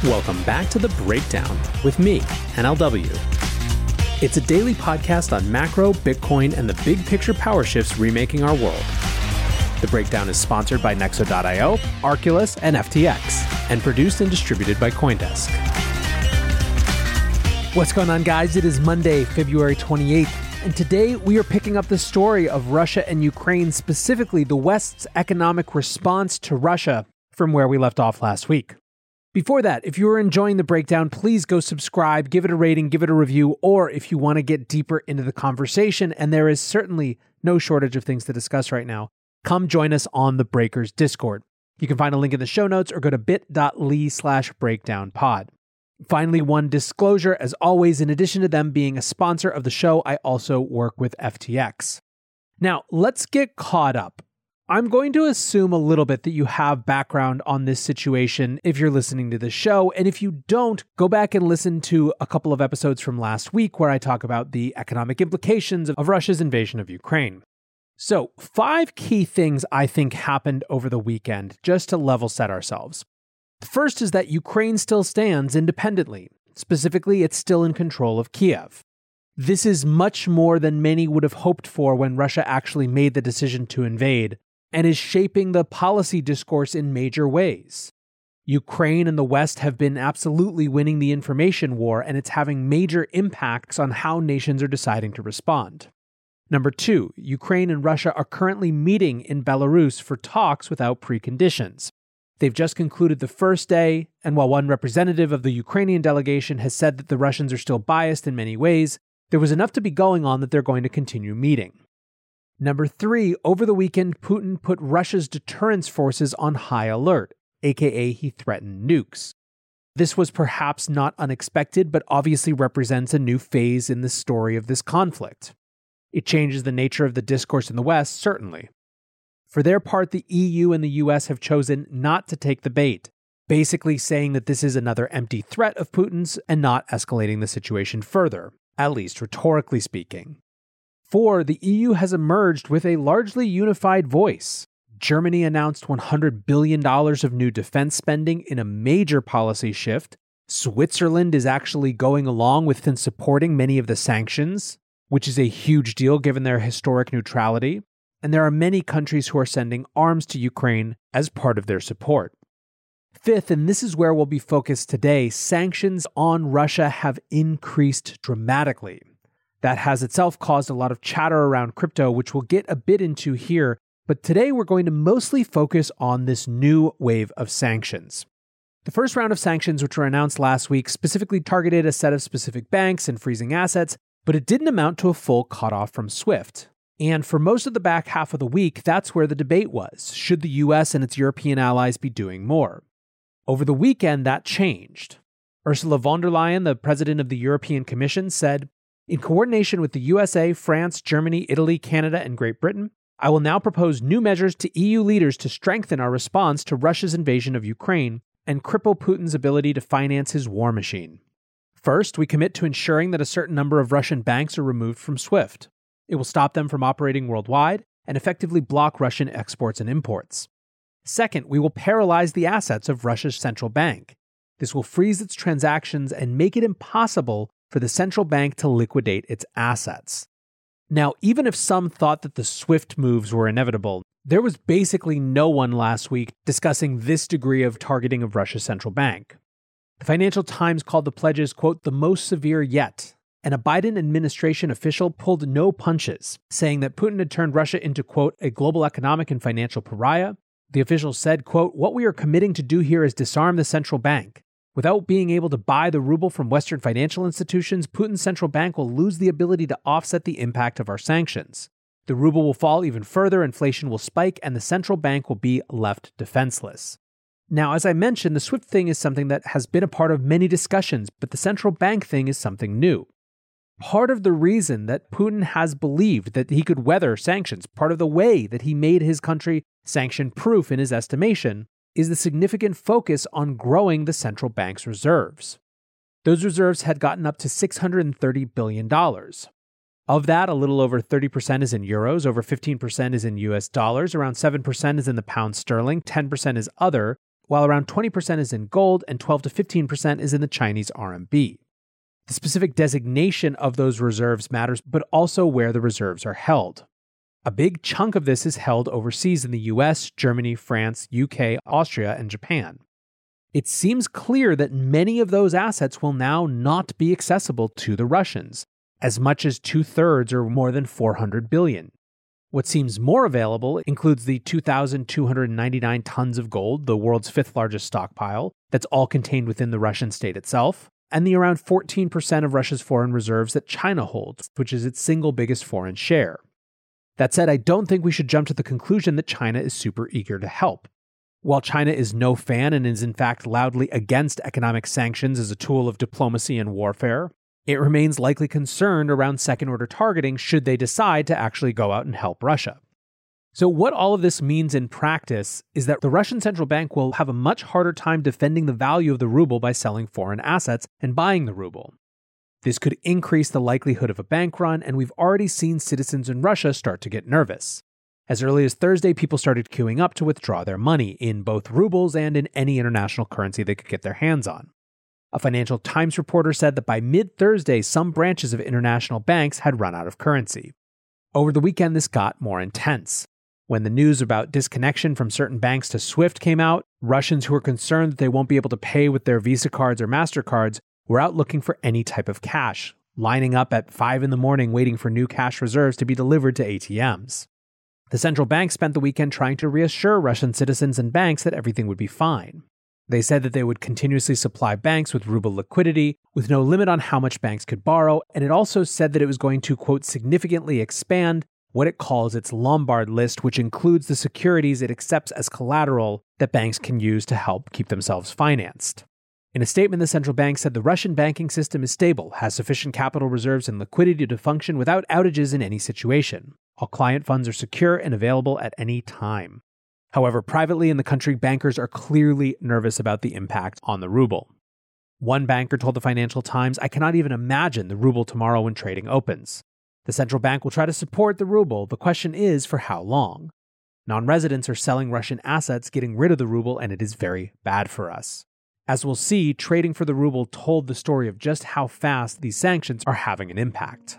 Welcome back to The Breakdown with me, NLW. It's a daily podcast on macro, Bitcoin, and the big picture power shifts remaking our world. The Breakdown is sponsored by Nexo.io, Arculus, and FTX, and produced and distributed by CoinDesk. What's going on, guys? It is Monday, February 28th, and today we are picking up the story of Russia and Ukraine, specifically the West's economic response to Russia from where we left off last week. Before that, if you are enjoying The Breakdown, please go subscribe, give it a rating, give it a review, or if you want to get deeper into the conversation, and there is certainly no shortage of things to discuss right now, come join us on the Breakers Discord. You can find a link in the show notes or go to bit.ly/breakdownpod. Finally, one disclosure, as always, in addition to them being a sponsor of the show, I also work with FTX. Now, let's get caught up. I'm going to assume a little bit that you have background on this situation if you're listening to the show, and if you don't, go back and listen to a couple of episodes from last week where I talk about the economic implications of Russia's invasion of Ukraine. So, 5 key things I think happened over the weekend, just to level set ourselves. The first is that Ukraine still stands independently. Specifically, it's still in control of Kiev. This is much more than many would have hoped for when Russia actually made the decision to invade, and is shaping the policy discourse in major ways. Ukraine and the West have been absolutely winning the information war, and it's having major impacts on how nations are deciding to respond. Number 2, Ukraine and Russia are currently meeting in Belarus for talks without preconditions. They've just concluded the first day, and while one representative of the Ukrainian delegation has said that the Russians are still biased in many ways, there was enough to be going on that they're going to continue meeting. Number 3, over the weekend, Putin put Russia's deterrence forces on high alert, aka he threatened nukes. This was perhaps not unexpected, but obviously represents a new phase in the story of this conflict. It changes the nature of the discourse in the West, certainly. For their part, the EU and the US have chosen not to take the bait, basically saying that this is another empty threat of Putin's and not escalating the situation further, at least rhetorically speaking. 4, the EU has emerged with a largely unified voice. Germany announced $100 billion of new defense spending in a major policy shift. Switzerland is actually going along with and supporting many of the sanctions, which is a huge deal given their historic neutrality. And there are many countries who are sending arms to Ukraine as part of their support. 5th, and this is where we'll be focused today, sanctions on Russia have increased dramatically. That has itself caused a lot of chatter around crypto, which we'll get a bit into here, but today we're going to mostly focus on this new wave of sanctions. The first round of sanctions, which were announced last week, specifically targeted a set of specific banks and freezing assets, but it didn't amount to a full cutoff from SWIFT. And for most of the back half of the week, that's where the debate was. Should the US and its European allies be doing more? Over the weekend, that changed. Ursula von der Leyen, the president of the European Commission, said, "In coordination with the USA, France, Germany, Italy, Canada, and Great Britain, I will now propose new measures to EU leaders to strengthen our response to Russia's invasion of Ukraine and cripple Putin's ability to finance his war machine. First, we commit to ensuring that a certain number of Russian banks are removed from SWIFT. It will stop them from operating worldwide and effectively block Russian exports and imports. Second, we will paralyze the assets of Russia's central bank. This will freeze its transactions and make it impossible for the central bank to liquidate its assets." Now, even if some thought that the SWIFT moves were inevitable, there was basically no one last week discussing this degree of targeting of Russia's central bank. The Financial Times called the pledges, quote, "the most severe yet," and a Biden administration official pulled no punches, saying that Putin had turned Russia into, quote, "a global economic and financial pariah." The official said, quote, "what we are committing to do here is disarm the central bank. Without being able to buy the ruble from Western financial institutions, Putin's central bank will lose the ability to offset the impact of our sanctions. The ruble will fall even further, inflation will spike, and the central bank will be left defenseless." Now, as I mentioned, the SWIFT thing is something that has been a part of many discussions, but the central bank thing is something new. Part of the reason that Putin has believed that he could weather sanctions, part of the way that he made his country sanction-proof in his estimation, is the significant focus on growing the central bank's reserves. Those reserves had gotten up to $630 billion. Of that, a little over 30% is in euros, over 15% is in US dollars, around 7% is in the pound sterling, 10% is other, while around 20% is in gold and 12 to 15% is in the Chinese RMB. The specific designation of those reserves matters, but also where the reserves are held. A big chunk of this is held overseas in the US, Germany, France, UK, Austria, and Japan. It seems clear that many of those assets will now not be accessible to the Russians, as much as 2/3 or more than 400 billion. What seems more available includes the 2,299 tons of gold, the world's fifth largest stockpile, that's all contained within the Russian state itself, and the around 14% of Russia's foreign reserves that China holds, which is its single biggest foreign share. That said, I don't think we should jump to the conclusion that China is super eager to help. While China is no fan and is in fact loudly against economic sanctions as a tool of diplomacy and warfare, it remains likely concerned around second-order targeting should they decide to actually go out and help Russia. So what all of this means in practice is that the Russian central bank will have a much harder time defending the value of the ruble by selling foreign assets and buying the ruble. This could increase the likelihood of a bank run, and we've already seen citizens in Russia start to get nervous. As early as Thursday, people started queuing up to withdraw their money in both rubles and in any international currency they could get their hands on. A Financial Times reporter said that by mid-Thursday, some branches of international banks had run out of currency. Over the weekend, this got more intense. When the news about disconnection from certain banks to SWIFT came out, Russians who were concerned that they won't be able to pay with their Visa cards or MasterCards were out looking for any type of cash, lining up at 5 a.m. waiting for new cash reserves to be delivered to ATMs. The central bank spent the weekend trying to reassure Russian citizens and banks that everything would be fine. They said that they would continuously supply banks with ruble liquidity, with no limit on how much banks could borrow, and it also said that it was going to, quote, significantly expand what it calls its Lombard list, which includes the securities it accepts as collateral that banks can use to help keep themselves financed. In a statement, the central bank said the Russian banking system is stable, has sufficient capital reserves and liquidity to function without outages in any situation. All client funds are secure and available at any time. However, privately in the country, bankers are clearly nervous about the impact on the ruble. One banker told the Financial Times, "I cannot even imagine the ruble tomorrow when trading opens. The central bank will try to support the ruble. The question is, for how long? Non-residents are selling Russian assets, getting rid of the ruble, and it is very bad for us." As we'll see, trading for the ruble told the story of just how fast these sanctions are having an impact.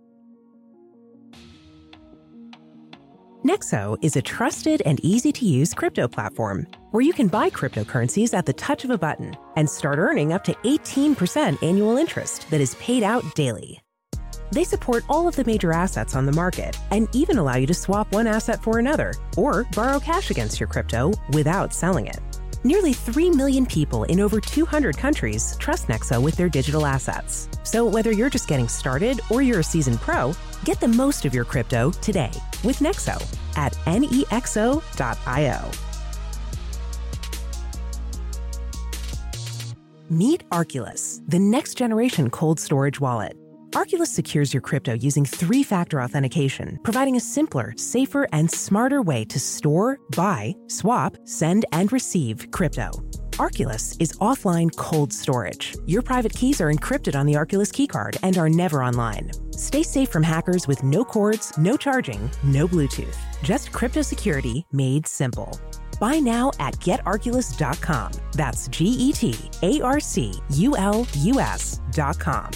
Nexo is a trusted and easy-to-use crypto platform where you can buy cryptocurrencies at the touch of a button and start earning up to 18% annual interest that is paid out daily. They support all of the major assets on the market and even allow you to swap one asset for another or borrow cash against your crypto without selling it. Nearly 3 million people in over 200 countries trust Nexo with their digital assets. So whether you're just getting started or you're a seasoned pro, get the most of your crypto today with Nexo at nexo.io. Meet Arculus, the next generation cold storage wallet. Arculus secures your crypto using 3-factor authentication, providing a simpler, safer, and smarter way to store, buy, swap, send, and receive crypto. Arculus is offline cold storage. Your private keys are encrypted on the Arculus keycard and are never online. Stay safe from hackers with no cords, no charging, no Bluetooth. Just crypto security made simple. Buy now at getarculus.com. That's GETARCULUS.com.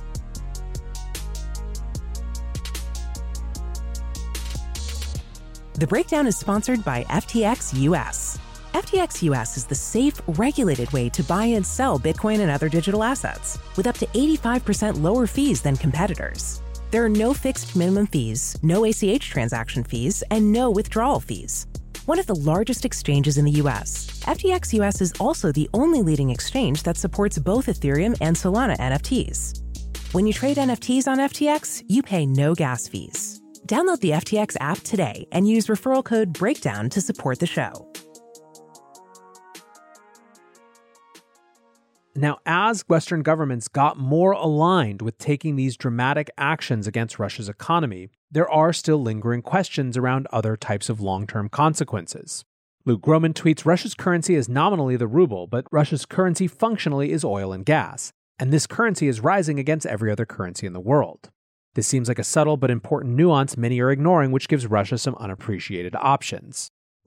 The Breakdown is sponsored by FTX US. FTX US is the safe, regulated way to buy and sell Bitcoin and other digital assets, with up to 85% lower fees than competitors. There are no fixed minimum fees, no ACH transaction fees, and no withdrawal fees. One of the largest exchanges in the US, FTX US is also the only leading exchange that supports both Ethereum and Solana NFTs. When you trade NFTs on FTX, you pay no gas fees. Download the FTX app today and use referral code BREAKDOWN to support the show. Now, as Western governments got more aligned with taking these dramatic actions against Russia's economy, there are still lingering questions around other types of long-term consequences. Luke Gromen tweets, "Russia's currency is nominally the ruble, but Russia's currency functionally is oil and gas, and this currency is rising against every other currency in the world. This seems like a subtle but important nuance many are ignoring, which gives Russia some unappreciated options.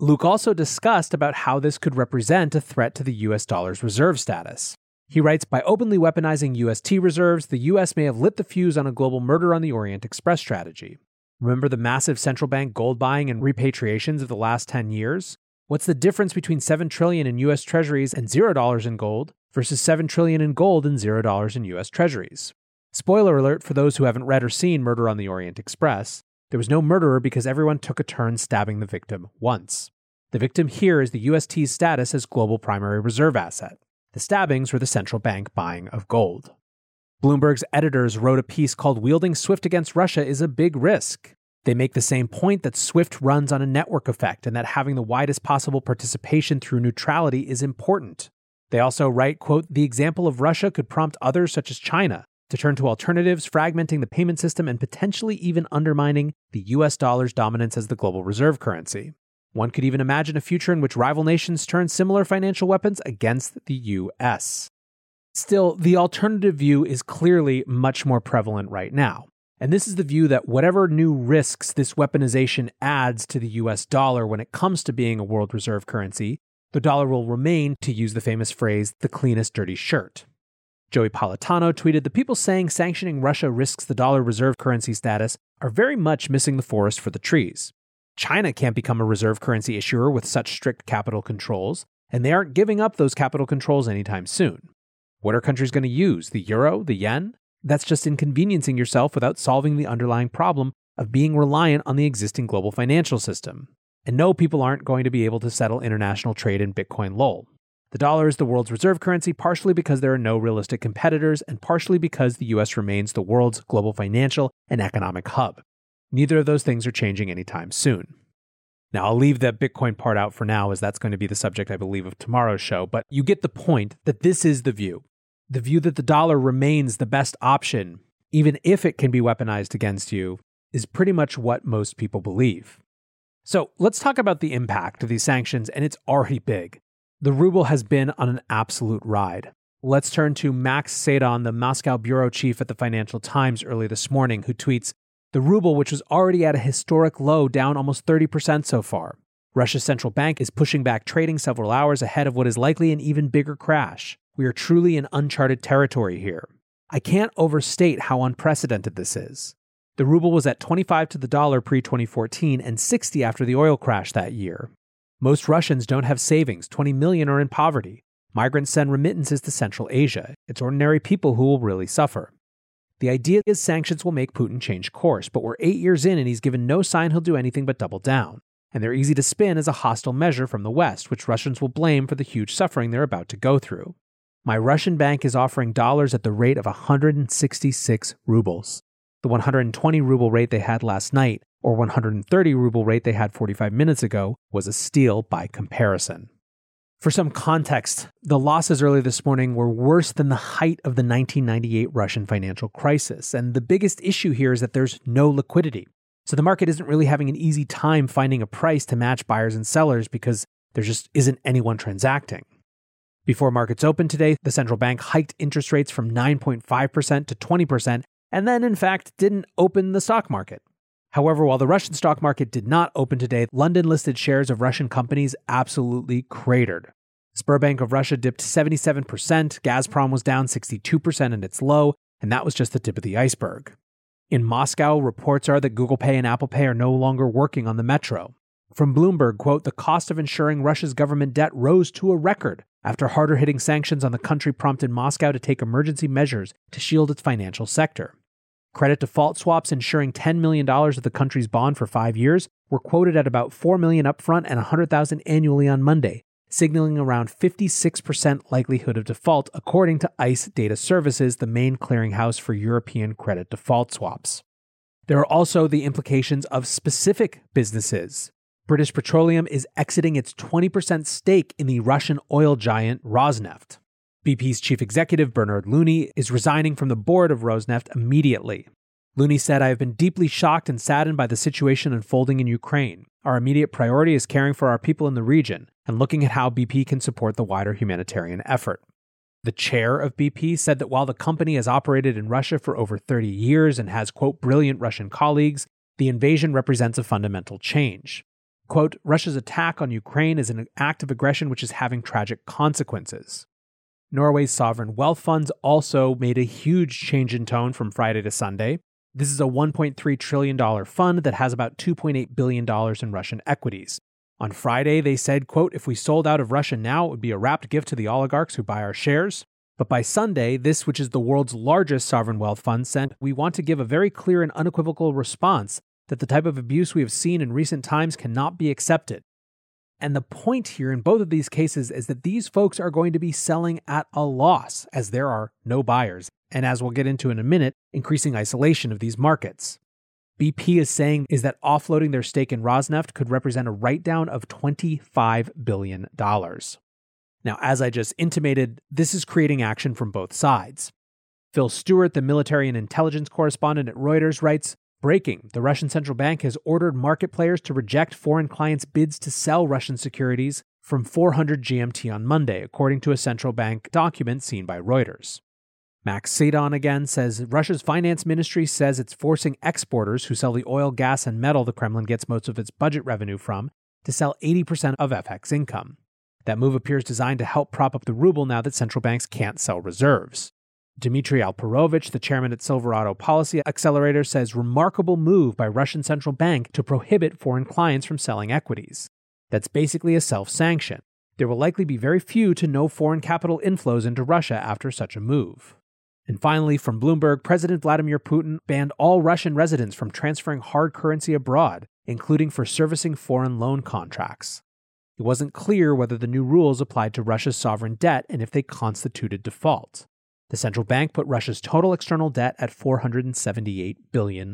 Luke also discussed about how this could represent a threat to the US dollar's reserve status. He writes, by openly weaponizing UST reserves, the US may have lit the fuse on a global murder on the Orient Express strategy. Remember the massive central bank gold buying and repatriations of the last 10 years? What's the difference between $7 trillion in US treasuries and $0 in gold versus $7 trillion in gold and $0 in US treasuries? Spoiler alert for those who haven't read or seen Murder on the Orient Express. There was no murderer because everyone took a turn stabbing the victim once. The victim here is the UST's status as global primary reserve asset. The stabbings were the central bank buying of gold. Bloomberg's editors wrote a piece called Wielding SWIFT Against Russia is a Big Risk. They make the same point that SWIFT runs on a network effect and that having the widest possible participation through neutrality is important. They also write, quote, the example of Russia could prompt others such as China to turn to alternatives, fragmenting the payment system and potentially even undermining the US dollar's dominance as the global reserve currency. One could even imagine a future in which rival nations turn similar financial weapons against the US. Still, the alternative view is clearly much more prevalent right now. And this is the view that whatever new risks this weaponization adds to the US dollar when it comes to being a world reserve currency, the dollar will remain, to use the famous phrase, the cleanest dirty shirt. Joey Politano tweeted, the people saying sanctioning Russia risks the dollar reserve currency status are very much missing the forest for the trees. China can't become a reserve currency issuer with such strict capital controls, and they aren't giving up those capital controls anytime soon. What are countries going to use? The euro? The yen? That's just inconveniencing yourself without solving the underlying problem of being reliant on the existing global financial system. And no, people aren't going to be able to settle international trade in Bitcoin lol. The dollar is the world's reserve currency partially because there are no realistic competitors and partially because the US remains the world's global financial and economic hub. Neither of those things are changing anytime soon. Now, I'll leave the Bitcoin part out for now, as that's going to be the subject, I believe, of tomorrow's show, but you get the point that this is the view. The view that the dollar remains the best option, even if it can be weaponized against you, is pretty much what most people believe. So let's talk about the impact of these sanctions, and it's already big. The ruble has been on an absolute ride. Let's turn to Max Seidon, the Moscow bureau chief at the Financial Times early this morning, who tweets, the ruble, which was already at a historic low, down almost 30% so far. Russia's central bank is pushing back trading several hours ahead of what is likely an even bigger crash. We are truly in uncharted territory here. I can't overstate how unprecedented this is. The ruble was at 25 to the dollar pre-2014 and 60 after the oil crash that year. Most Russians don't have savings. 20 million are in poverty. Migrants send remittances to Central Asia. It's ordinary people who will really suffer. The idea is sanctions will make Putin change course, but we're 8 years in and he's given no sign he'll do anything but double down. And they're easy to spin as a hostile measure from the West, which Russians will blame for the huge suffering they're about to go through. My Russian bank is offering dollars at the rate of 166 rubles. The 120 ruble rate they had last night, or 130 ruble rate they had 45 minutes ago, was a steal by comparison. For some context, the losses early this morning were worse than the height of the 1998 Russian financial crisis, and the biggest issue here is that there's no liquidity. So the market isn't really having an easy time finding a price to match buyers and sellers because there just isn't anyone transacting. Before markets opened today, the central bank hiked interest rates from 9.5% to 20%, and then in fact didn't open the stock market. However, while the Russian stock market did not open today, London-listed shares of Russian companies absolutely cratered. Sberbank of Russia dipped 77%, Gazprom was down 62% in its low, and that was just the tip of the iceberg. In Moscow, reports are that Google Pay and Apple Pay are no longer working on the metro. From Bloomberg, quote, the cost of insuring Russia's government debt rose to a record after harder-hitting sanctions on the country prompted Moscow to take emergency measures to shield its financial sector. Credit default swaps insuring $10 million of the country's bond for 5 years were quoted at about $4 million upfront and $100,000 annually on Monday, signaling around 56% likelihood of default, according to ICE Data Services, the main clearinghouse for European credit default swaps. There are also the implications of specific businesses. British Petroleum is exiting its 20% stake in the Russian oil giant Rosneft. BP's chief executive, Bernard Looney, is resigning from the board of Rosneft immediately. Looney said, I have been deeply shocked and saddened by the situation unfolding in Ukraine. Our immediate priority is caring for our people in the region and looking at how BP can support the wider humanitarian effort. The chair of BP said that while the company has operated in Russia for over 30 years and has, quote, brilliant Russian colleagues, the invasion represents a fundamental change. Quote, Russia's attack on Ukraine is an act of aggression which is having tragic consequences. Norway's sovereign wealth funds also made a huge change in tone from Friday to Sunday. This is a $1.3 trillion fund that has about $2.8 billion in Russian equities. On Friday, they said, quote, if we sold out of Russia now, it would be a wrapped gift to the oligarchs who buy our shares. But by Sunday, this, which is the world's largest sovereign wealth fund, said, we want to give a very clear and unequivocal response that the type of abuse we have seen in recent times cannot be accepted. And the point here in both of these cases is that these folks are going to be selling at a loss, as there are no buyers, and as we'll get into in a minute, increasing isolation of these markets. BP is saying is that offloading their stake in Rosneft could represent a write-down of $25 billion. Now, as I just intimated, this is creating action from both sides. Phil Stewart, the military and intelligence correspondent at Reuters, writes, breaking, the Russian central bank has ordered market players to reject foreign clients' bids to sell Russian securities from 400 GMT on Monday, according to a central bank document seen by Reuters. Max Seidon again says Russia's finance ministry says it's forcing exporters who sell the oil, gas, and metal the Kremlin gets most of its budget revenue from to sell 80% of FX income. That move appears designed to help prop up the ruble now that central banks can't sell reserves. Dmitry Alperovich, the chairman at Silverado Policy Accelerator, says remarkable move by Russian central bank to prohibit foreign clients from selling equities. That's basically a self-sanction. There will likely be very few to no foreign capital inflows into Russia after such a move. And finally, from Bloomberg, President Vladimir Putin banned all Russian residents from transferring hard currency abroad, including for servicing foreign loan contracts. It wasn't clear whether the new rules applied to Russia's sovereign debt and if they constituted default. The central bank put Russia's total external debt at $478 billion.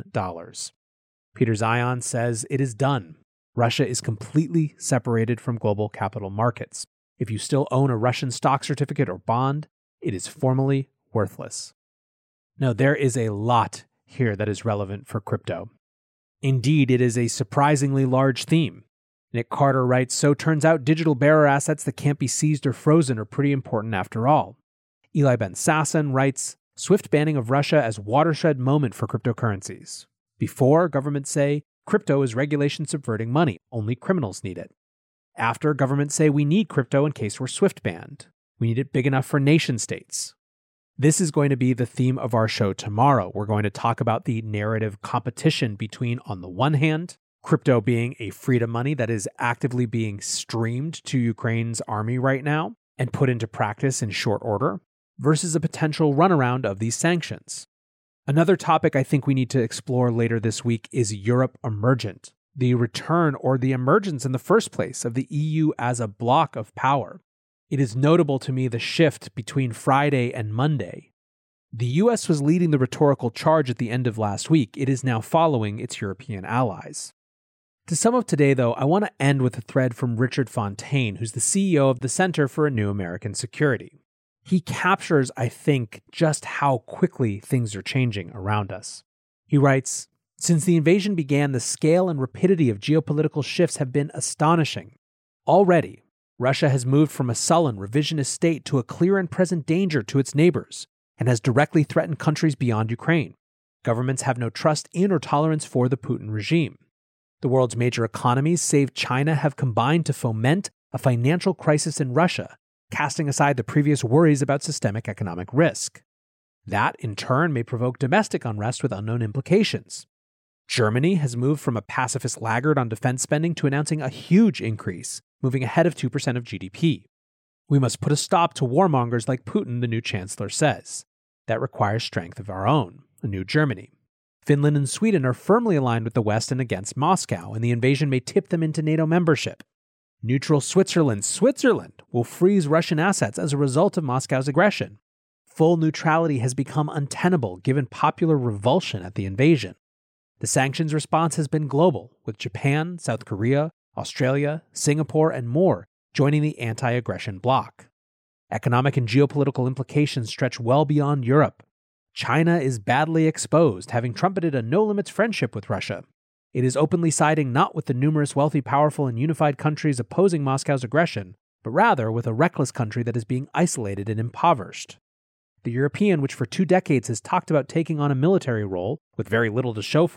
Peter Zion says it is done. Russia is completely separated from global capital markets. If you still own a Russian stock certificate or bond, it is formally worthless. Now, there is a lot here that is relevant for crypto. Indeed, it is a surprisingly large theme. Nick Carter writes, so turns out digital bearer assets that can't be seized or frozen are pretty important after all. Eli Ben Sasson writes, swift banning of Russia as watershed moment for cryptocurrencies. Before, governments say, crypto is regulation subverting money, only criminals need it. After, governments say we need crypto in case we're swift banned. We need it big enough for nation states. This is going to be the theme of our show tomorrow. We're going to talk about the narrative competition between, on the one hand, crypto being a freedom money that is actively being streamed to Ukraine's army right now and put into practice in short order, versus a potential runaround of these sanctions. Another topic I think we need to explore later this week is Europe emergent, the return or the emergence in the first place of the EU as a bloc of power. It is notable to me the shift between Friday and Monday. The US was leading the rhetorical charge at the end of last week. It is now following its European allies. To sum up today, though, I want to end with a thread from Richard Fontaine, who's the CEO of the Center for a New American Security. He captures, I think, just how quickly things are changing around us. He writes, since the invasion began, the scale and rapidity of geopolitical shifts have been astonishing. Already, Russia has moved from a sullen, revisionist state to a clear and present danger to its neighbors, and has directly threatened countries beyond Ukraine. Governments have no trust in or tolerance for the Putin regime. The world's major economies, save China, have combined to foment a financial crisis in Russia, casting aside the previous worries about systemic economic risk. That, in turn, may provoke domestic unrest with unknown implications. Germany has moved from a pacifist laggard on defense spending to announcing a huge increase, moving ahead of 2% of GDP. We must put a stop to warmongers like Putin, the new chancellor says. That requires strength of our own, a new Germany. Finland and Sweden are firmly aligned with the West and against Moscow, and the invasion may tip them into NATO membership. Neutral Switzerland will freeze Russian assets as a result of Moscow's aggression. Full neutrality has become untenable given popular revulsion at the invasion. The sanctions response has been global, with Japan, South Korea, Australia, Singapore, and more joining the anti-aggression bloc. Economic and geopolitical implications stretch well beyond Europe. China is badly exposed, having trumpeted a no-limits friendship with Russia. It is openly siding not with the numerous wealthy, powerful, and unified countries opposing Moscow's aggression, but rather with a reckless country that is being isolated and impoverished. The European, which for 2 decades has talked about taking on a military role, with very little to show for it,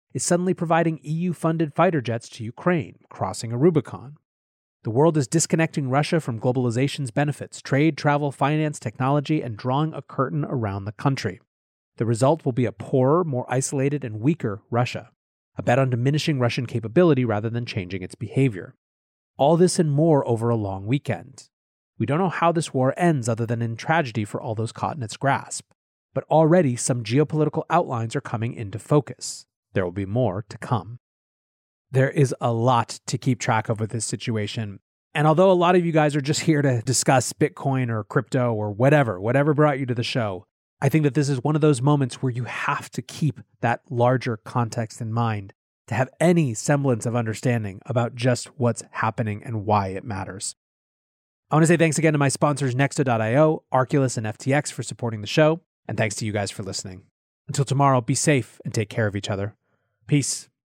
is suddenly providing EU-funded fighter jets to Ukraine, crossing a Rubicon. The world is disconnecting Russia from globalization's benefits, trade, travel, finance, technology, and drawing a curtain around the country. The result will be a poorer, more isolated, and weaker Russia, a bet on diminishing Russian capability rather than changing its behavior. All this and more over a long weekend. We don't know how this war ends other than in tragedy for all those caught in its grasp. But already some geopolitical outlines are coming into focus. There will be more to come. There is a lot to keep track of with this situation. And although a lot of you guys are just here to discuss Bitcoin or crypto or whatever brought you to the show, I think that this is one of those moments where you have to keep that larger context in mind to have any semblance of understanding about just what's happening and why it matters. I want to say thanks again to my sponsors Nexo.io, Arculus, and FTX for supporting the show, and thanks to you guys for listening. Until tomorrow, be safe and take care of each other. Peace.